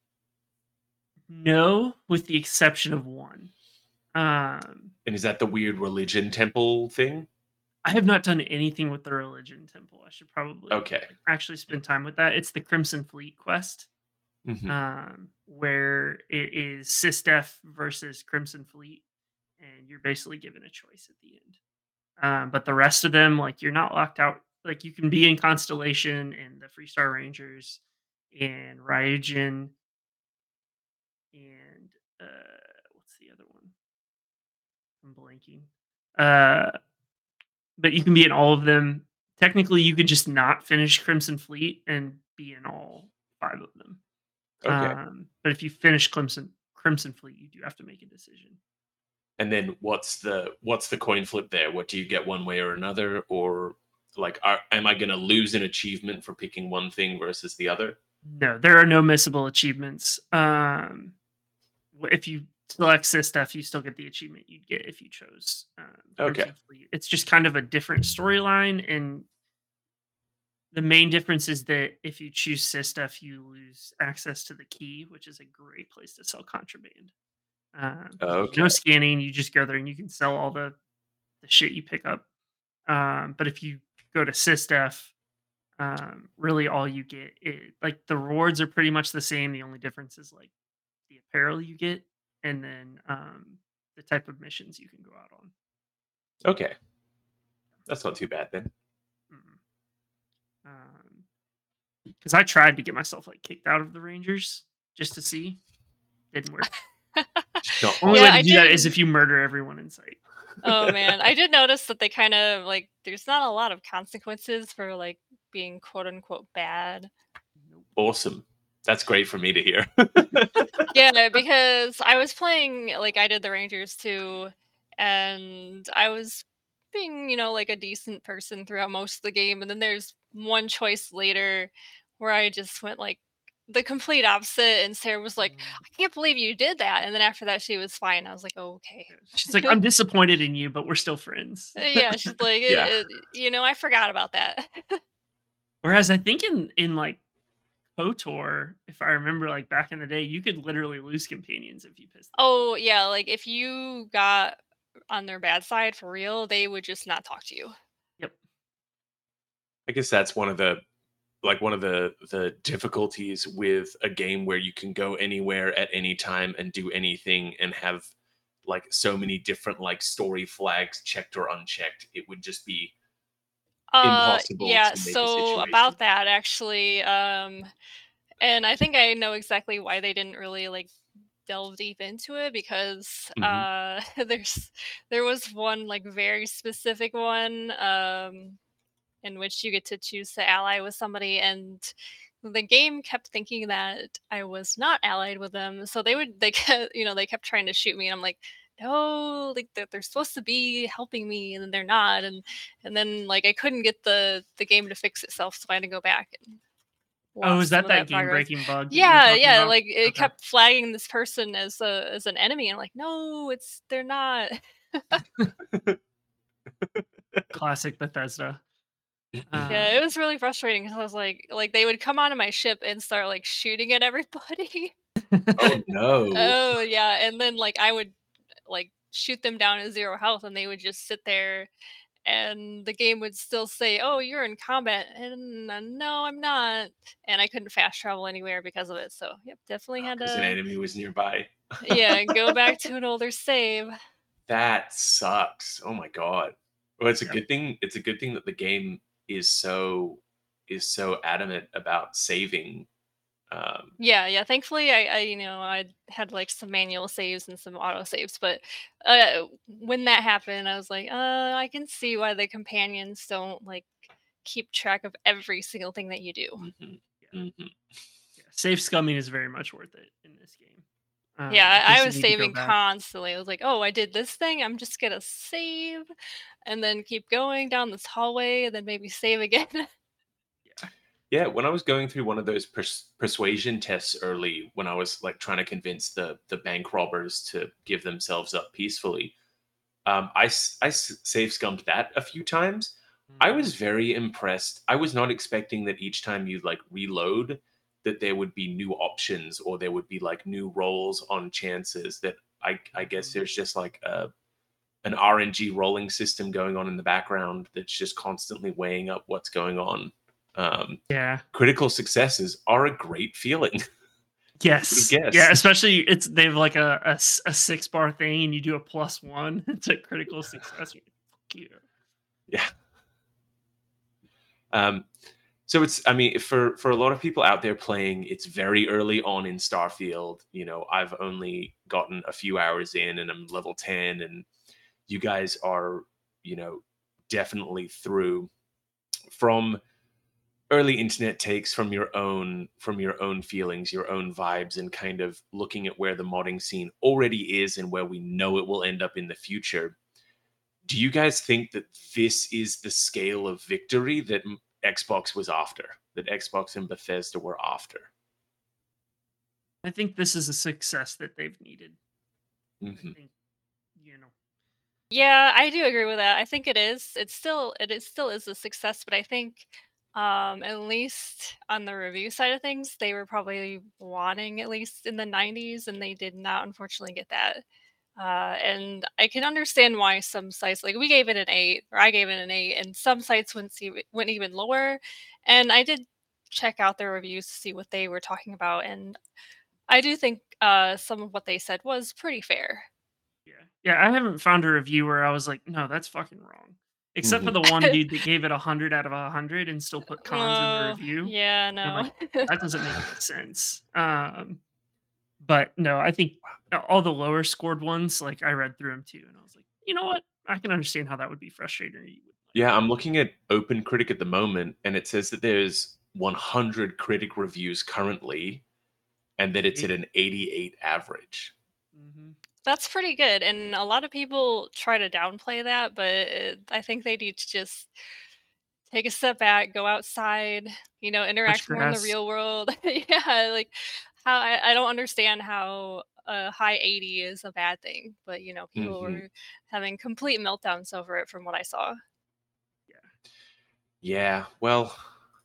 No, with the exception of one. Um, And is that the weird religion temple thing? I have not done anything with the religion temple. I should probably Okay. like, actually spend time with that. It's the Crimson Fleet quest, Hmm. um, where it is Sistef versus Crimson Fleet, and you're basically given a choice at the end. Um, but the rest of them, like you're not locked out. Like you can be in Constellation and the Freestar Rangers and Ryujin and uh, what's the other one? I'm blanking. Uh, but you can be in all of them. Technically, you could just not finish Crimson Fleet and be in all five of them. Okay. Um, but if you finish Crimson Crimson Fleet, you do have to make a decision. And then what's the what's the coin flip there? What do you get one way or another, or like, are, am I going to lose an achievement for picking one thing versus the other? No, there are no missable achievements. Um, w- if you select Sistef, you still get the achievement you'd get if you chose um, Okay. Crimson Fleet. It's just kind of a different storyline, and the main difference is that if you choose Sistef, you lose access to the key, which is a great place to sell contraband. Um, no Okay. scanning, you just go there and you can sell all the, the shit you pick up. Um, but if you go to Sistef, um, really all you get is like the rewards are pretty much the same. The only difference is like the apparel you get, and then um, the type of missions you can go out on. Okay. That's not too bad then. Because I tried to get myself like kicked out of the Rangers just to see, didn't work. Not Only Yeah, way to I do that did. is if you murder everyone in sight. Oh man, I did notice that they kind of like there's not a lot of consequences for like being quote unquote bad. Nope. Awesome. That's great for me to hear. Yeah, because I was playing like I did the Rangers too, and I was being, you know, like a decent person throughout most of the game, and then there's one choice later where I just went like the complete opposite, and Sarah was like, Mm. "I can't believe you did that," and then after that she was fine. I was like, "Oh, okay." She's like, I'm disappointed in you, but we're still friends. Yeah, she's like, Yeah. "It- it- you know, I forgot about that." Whereas I think in in like KOTOR, if I remember, like back in the day, you could literally lose companions if you pissed them. Oh yeah, like if you got on their bad side for real, they would just not talk to you. Yep. I guess that's one of the like one of the the difficulties with a game where you can go anywhere at any time and do anything and have like so many different like story flags checked or unchecked. It would just be Uh, impossible yeah, to make a so situation. about that actually, um, and I think I know exactly why they didn't really like delve deep into it because Hmm. uh there's there was one like very specific one um in which you get to choose to ally with somebody and the game kept thinking that I was not allied with them. So they would they kept you know, they kept trying to shoot me and I'm like, no, like they're, they're supposed to be helping me and then they're not and and then like I couldn't get the the game to fix itself so I had to go back and Oh, is lost some that of that that game progress. breaking bug that you were Yeah, talking yeah, about? like it Okay. kept flagging this person as a as an enemy and I'm like, no, it's they're not. Classic Bethesda. Yeah, it Um, was really frustrating 'cause I was like like, they would come onto my ship and start, like, shooting at everybody. Oh, no. Oh, yeah, and then, like, I would, like, shoot them down to zero health, and they would just sit there, and the game would still say, "Oh, you're in combat," and, uh, "No, I'm not," and I couldn't fast travel anywhere because of it, so, yep, definitely had 'Cause an to enemy was nearby. yeah, go back to an older save. That sucks. Oh my god. Well, it's a Yep. good thing it's a good thing that the game is so is so adamant about saving, um Yeah, yeah, thankfully, I I, you know, I had, like, some manual saves and some auto saves, but, uh, when that happened, I was like, "Uh, I can see why the companions don't, like, keep track of every single thing that you do." Mhm, Yeah, mhm. yeah. Safe scumming is very much worth it in this game. Yeah, Um, in I I case you was need to go saving back. constantly. I was like, "Oh, I did this thing, I'm just gonna save, and then keep going down this hallway, and then maybe save again." Yeah. Yeah, when I was going through one of those pers persuasion tests early, when I was, like, trying to convince the the bank robbers to give themselves up peacefully, um, I s I s save scummed that a few times. I Mhm. was very impressed. I was not expecting that each time you, like, reload, that there would be new options or there would be, like, new rolls on chances that I I guess Mhm. there's just, like, a an R N G rolling system going on in the background that's just constantly weighing up what's going on. Um, Yeah. critical successes are a great feeling. Who'd have Yes. Yeah, guessed? especially it's they have like a a s a six bar thing and you do a plus one to critical success. You're like, "Fuck you." Yeah. Um, so it's I mean, for for a lot of people out there playing, it's very early on in Starfield. You know, I've only gotten a few hours in and I'm level ten, and you guys are, you know, definitely through. From early internet takes, from your own from your own feelings, your own vibes, and kind of looking at where the modding scene already is and where we know it will end up in the future. Do you guys think that this is the scale of victory that m- Xbox was after, that Xbox and Bethesda were after? I think this is a success that they've needed. I Hmm. think, you know. Yeah, I do agree with that. I think it is. It's still it is still is a success, but I think um at least on the review side of things, they were probably wanting at least in the nineties and they did not unfortunately get that. Uh and I can understand why some sites like we gave it an eight or I gave it an eight and some sites went see went even lower. And I did check out their reviews to see what they were talking about and I do think uh some of what they said was pretty fair. Yeah. Yeah, I haven't found a review where I was like, "No, that's fucking wrong." Except for Hmm. the one dude that gave it one hundred out of one hundred and still put cons in the Oh, review. yeah, And I'm like, no. "That doesn't make any sense." Um, but no, I think a all the lower scored ones, like, I read through them too, and I was like, "You know what? I can understand how that would be frustrating or you would like." Yeah, I'm looking at OpenCritic at the moment, and it says that there's one hundred critic reviews currently, and that it's at See? an eighty-eight average. Mhm. That's pretty good, and a lot of people try to downplay that, but it I think they need to just take a step back, go outside, you know, Touch interact more in the grass. real world. Yeah, like, how I I don't understand how a high eighty is a bad thing, but, you know, people Hmm. were having complete meltdowns over it from what I saw. Yeah. Yeah, well,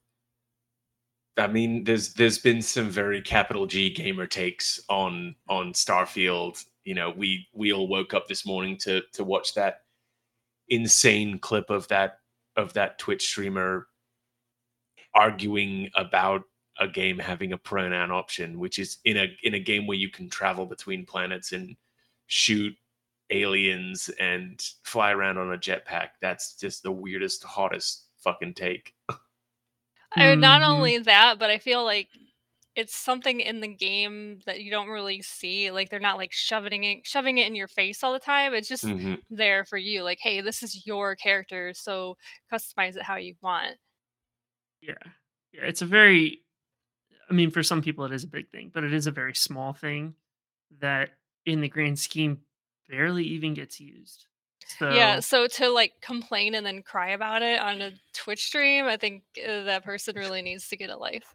I mean, there's there's been some very capital G gamer takes on on Starfield. You know, we we all woke up this morning to to watch that insane clip of that of that Twitch streamer arguing about a game having a pronoun option, which is in a in a game where you can travel between planets and shoot aliens and fly around on a jetpack. That's just the weirdest, hottest fucking take. I not Mhm. only that, but I feel like it's something in the game that you don't really see, like, they're not, like, shoving it shoving it in your face all the time, it's just Hmm. there for you, like, "Hey, this is your character, so customize it how you want." Yeah. Yeah, it's a very I mean, for some people it is a big thing, but it is a very small thing that in the grand scheme barely even gets used. Yeah, So, so to, like, complain and then cry about it on a Twitch stream, I think, uh, that person really needs to get a life.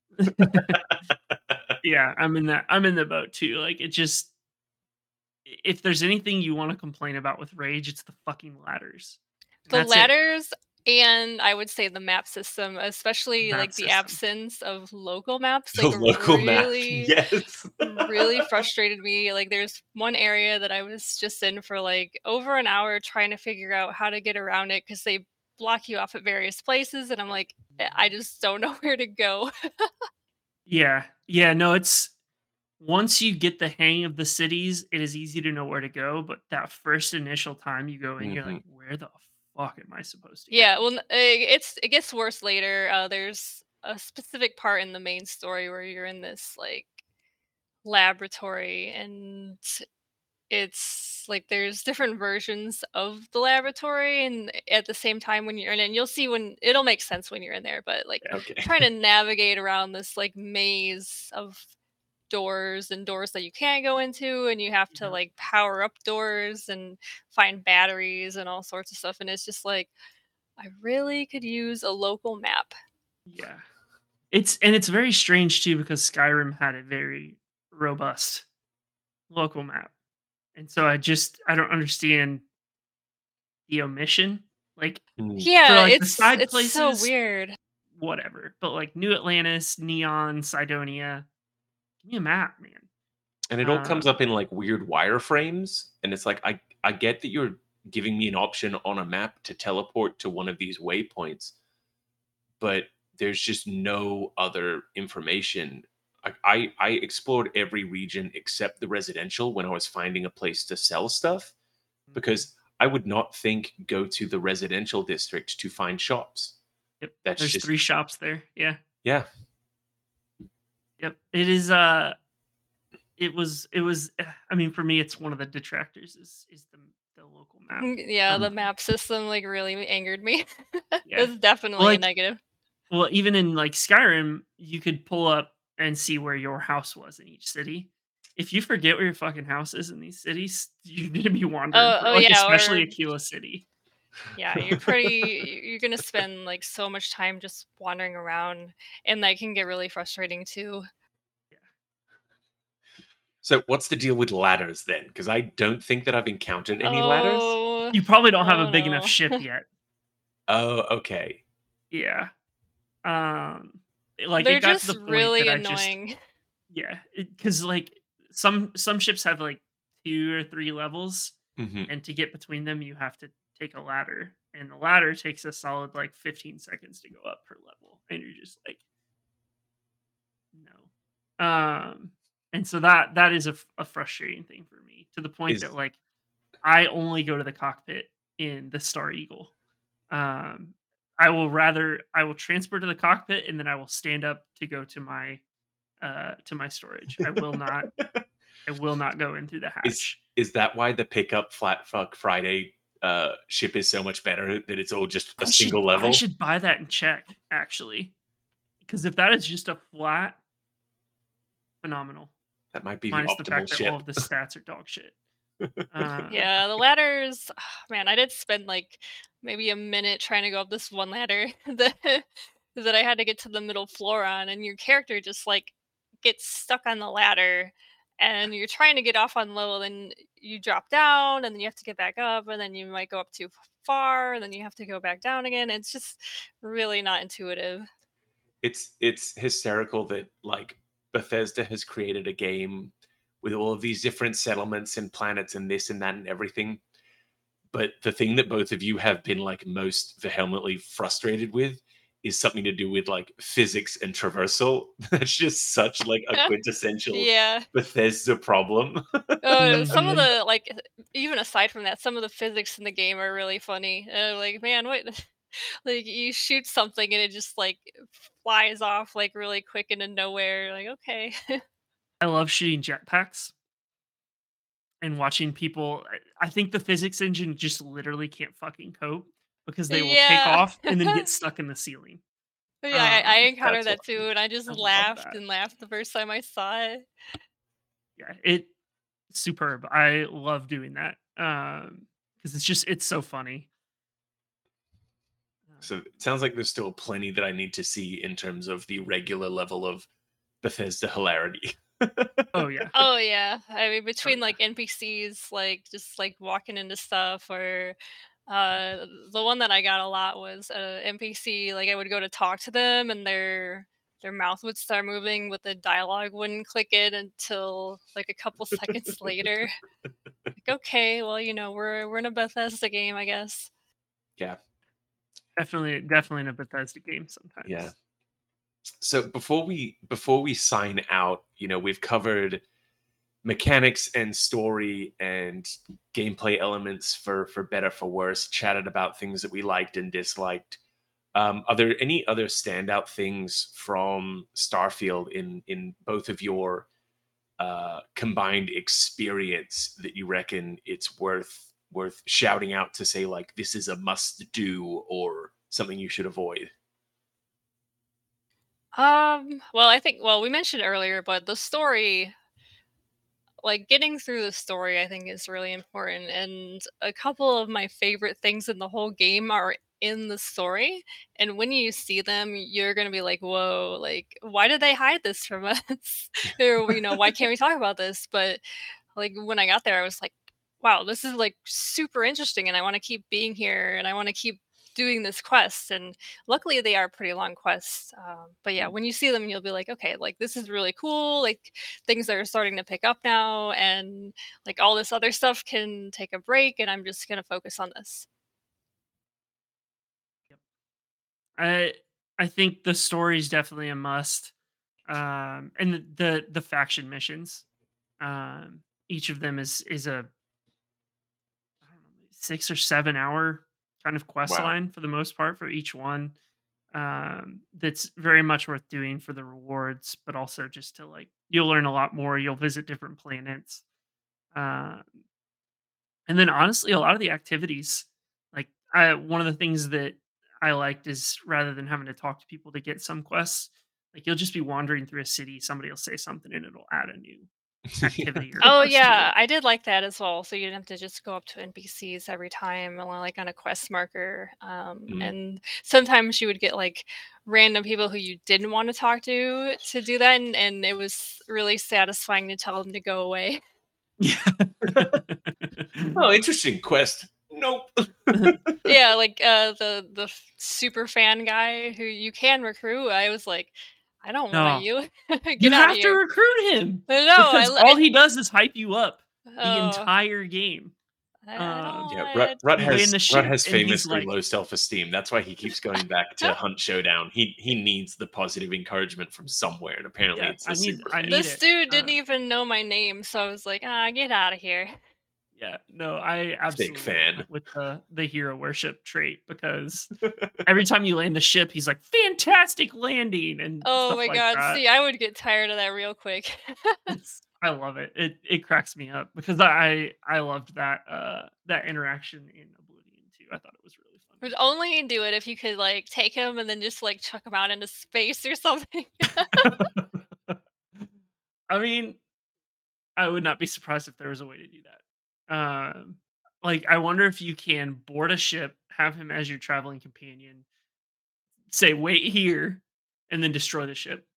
yeah, I'm in that I'm in the boat too. Like it just I if there's anything you wanna complain about with Rage, it's the fucking ladders. And The that's it. ladders And I would say the map system, especially Map like the system. absence of local maps, The like local map, really, yes. really frustrated me. Like there's one area that I was just in for like over an hour trying to figure out how to get around it because they block you off at various places, and I'm like, "Eh, I just don't know where to go." Yeah. Yeah, no, it's once you get the hang of the cities, it is easy to know where to go, but that first initial time you go in, you're like, Mhm. "Where the fuck am I supposed to Yeah, go?" well, n- eh, it's it gets worse later. Uh, there's a specific part in the main story where you're in this like laboratory, and it's like there's different versions of the laboratory, and at the same time when you're in it, and you'll see when it'll make sense when you're in there, but like Okay. trying to navigate around this like maze of doors and doors that you can't go into, and you have to Yeah. like power up doors and find batteries and all sorts of stuff, and it's just like I really could use a local map. Yeah. It's and it's very strange too because Skyrim had a very robust local map. And so I just I don't understand the omission. Like Mm. for Yeah, like the it's side it's so places, weird. whatever. But like New Atlantis, Neon, Sidonia, give me a map, man. And it all comes Um, up in, like, weird wireframes, and it's like, I I get that you're giving me an option on a map to teleport to one of these waypoints, but there's just no other information. I I I explored every region except the residential when I was finding a place to sell stuff, mhm. because I would not think go to the residential district to find shops. Yep. That's There's just three shops there. Yeah. yeah. Yep. It is uh it was it was eh, I mean for me it's one of the detractors is is the the local map. Mm, yeah, the Um map system like really angered me. yeah. It's Well, definitely a like negative. well even in like Skyrim you could pull up and see where your house was in each city. If you forget where your fucking house is in these cities, you're going to be wandering Oh, for oh like yeah, especially or Aquila City. yeah, you're pretty you're gonna spend like so much time just wandering around, and that can get really frustrating too. Yeah. So what's the deal with ladders then? Because I don't think that I've encountered any ladders. Oh, You probably don't have a oh big enough no. ship yet. Oh, okay. Yeah. Um like it They're got to just the point really that I just annoying. yeah, because like some some ships have like two or three levels, Mhm. and to get between them, you have to take a ladder, and the ladder takes a solid like fifteen seconds to go up per level, and you're just like, no. Um, and so that that is a, f- a frustrating thing for me to the point that Is like I only go to the cockpit in the Star Eagle. Um, I will rather I will transfer to the cockpit and then I will stand up to go to my uh to my storage. I will not I will not go in through the is hatch. is that why the pickup Flat Fuck Friday uh, ship is so much better? That it's all just a I should single I level? should buy that and check actually, because if that is just a flat, phenomenal. That might be the Minus the optimal fact that all ship. of the stats are dog shit. Uh, Yeah, the ladders, man, I did spend like maybe a minute trying to go up this one ladder that that I had to get to the middle floor on, and your character just like gets stuck on the ladder, and you're trying to get off on low, then you drop down, and then you have to get back up, and then you might go up too far, and then you have to go back down again. It's just really not intuitive. It's it's hysterical that, like, Bethesda has created a game with all of these different settlements and planets and this and that and everything. But the thing that both of you have been, like, most vehemently frustrated with is something to do with, like, physics and traversal. That's just such, like, a quintessential Yeah. Bethesda problem. Uh, some of mhm. the like, even aside from that, some of the physics in the game are really funny. Uh, like, man, what? Like, you shoot something and it just like flies off like really quick into nowhere. Like, okay. I love shooting jetpacks and watching people. I I think the physics engine just literally can't fucking cope because they will take Yeah. off and then get stuck in the ceiling. Yeah, I, I Um, encountered That's that awesome. too, and I just I love laughed that. and laughed the first time I saw it. Yeah, it superb. I love doing that um, because it's just it's so funny. Uh, So it sounds like there's still plenty that I need to see in terms of the regular level of Bethesda hilarity. oh yeah, Oh yeah, I mean oh between yeah. like N P Cs, like just like walking into stuff, or Uh, the one that I got a lot was a N P C. Like I would go to talk to them, and their their mouth would start moving, but the dialogue wouldn't click in until like a couple seconds later. Like, okay, well, you know, we're we're in a Bethesda game, I guess. Yeah, Definitely, definitely in a Bethesda game yeah. sometimes. So before we before we sign out, you know, we've covered mechanics and story and gameplay elements for for better for worse, chatted about things that we liked and disliked. Um, are there any other standout things from Starfield in in both of your uh, combined experience that you reckon it's worth worth shouting out to say like this is a must do or something you should avoid? Um, well, I think well, we mentioned earlier, but the story, like getting through the story, I think is really important. And a couple of my favorite things in the whole game are in the story. And when you see them, you're gonna be like, "Whoa! Like, why did they hide this from us? Or you know, why can't we talk about this?" But like when I got there, I was like, wow, this is like super interesting, and I want to keep being here, and I want to keep doing this quest. And luckily, they are pretty long quests. Um, but yeah, when you see them, you'll be like, okay, like this is really cool. Like things are starting to pick up now, and like all this other stuff can take a break, and I'm just gonna focus on this. Yep. I I think the story is definitely a must. Um, and the the, the faction missions. Um, each of them is is a I don't know, six or seven hour kind of quest Wow. line for the most part for each one. Um, that's very much worth doing for the rewards, but also just to like you'll learn a lot more. You'll visit different planets. Uh, and then honestly, a lot of the activities, like I one of the things that I liked is rather than having to talk to people to get some quests, like you'll just be wandering through a city, somebody will say something and it'll add a new Yeah. activity or Oh quest to yeah, it. I did like that as well. So you didn't have to just go up to N P Cs every time, or like on a quest marker. Um, Mm. and sometimes you would get like random people who you didn't want to talk to to do that, and, and it was really satisfying to tell them to go away. Yeah. Oh, interesting quest. Nope. Yeah, like uh, the the f- super fan guy who you can recruit. I was like, I don't want No, you. you Get out of have to here. recruit him No, I, because li- all he does is hype you up I the oh, entire game. I, I don't Um, Yeah, Rut, want. Rut you land has the Rut ship has and he's famously like, low self esteem. That's why he keeps going back to Hunt Showdown. He he needs the positive encouragement from somewhere, and apparently "Yeah, it's the I need, super I fan. need This it." dude didn't Uh, even know my name, so I was like, "Ah, get out of here." yeah, no, I Fake absolutely love fan. it with the the hero worship trait because every time you land the ship, he's like, "Fantastic landing" and Oh stuff my like god, that. see, I would get tired of that real quick. It's I love it. It it cracks me up because I I loved that uh that interaction in Oblivion too. I thought it was really Would funny. only do it if you could, like, take him and then just, like, chuck him out into space or something. I mean, I would not be surprised if there was a way to do that. Um, like, I wonder if you can board a ship, have him as your traveling companion, say, "Wait here," and then destroy the ship.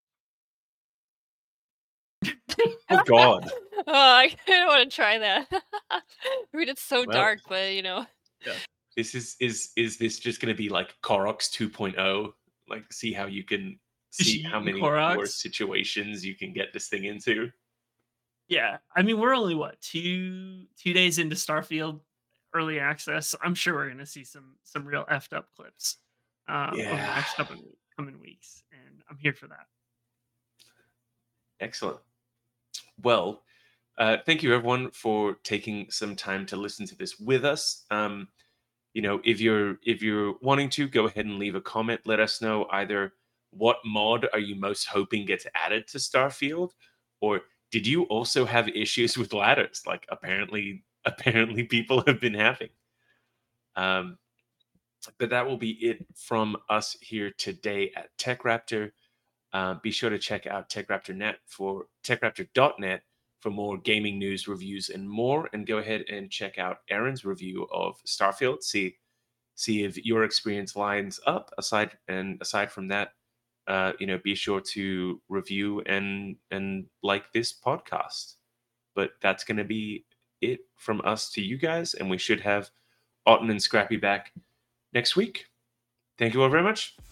Oh God. Oh, I kinda wanna try that. I mean, it's so Well, dark, but, you know. Yeah. this is is is this just going to be like Koroks 2.0? Like, see how you can Just see how yeeting many worse Koroks. situations you can get this thing into. Yeah. I mean, we're only, what, two two days into Starfield early access. I'm sure we're gonna see some some real effed up clips, um, over the Yeah, next couple of coming weeks, and I'm here for that. excellent. Well, uh, thank you everyone for taking some time to listen to this with us. Um, you know, if you're if you're wanting to, go ahead and leave a comment. Let us know either what mod are you most hoping gets added to Starfield, or did you also have issues with ladders like apparently apparently people have been having. Um, but that will be it from us here today at TechRaptor. Uh, be sure to check out TechRaptor dot net for TechRaptor dot net for more gaming news, reviews, and more. And go ahead and check out Aaron's review of Starfield. See see if your experience lines up. Aside and aside from that, uh, you know, be sure to review and and like this podcast. But that's going to be it from us to you guys, and we should have Otton and Scrappy back next week. Thank you all very much.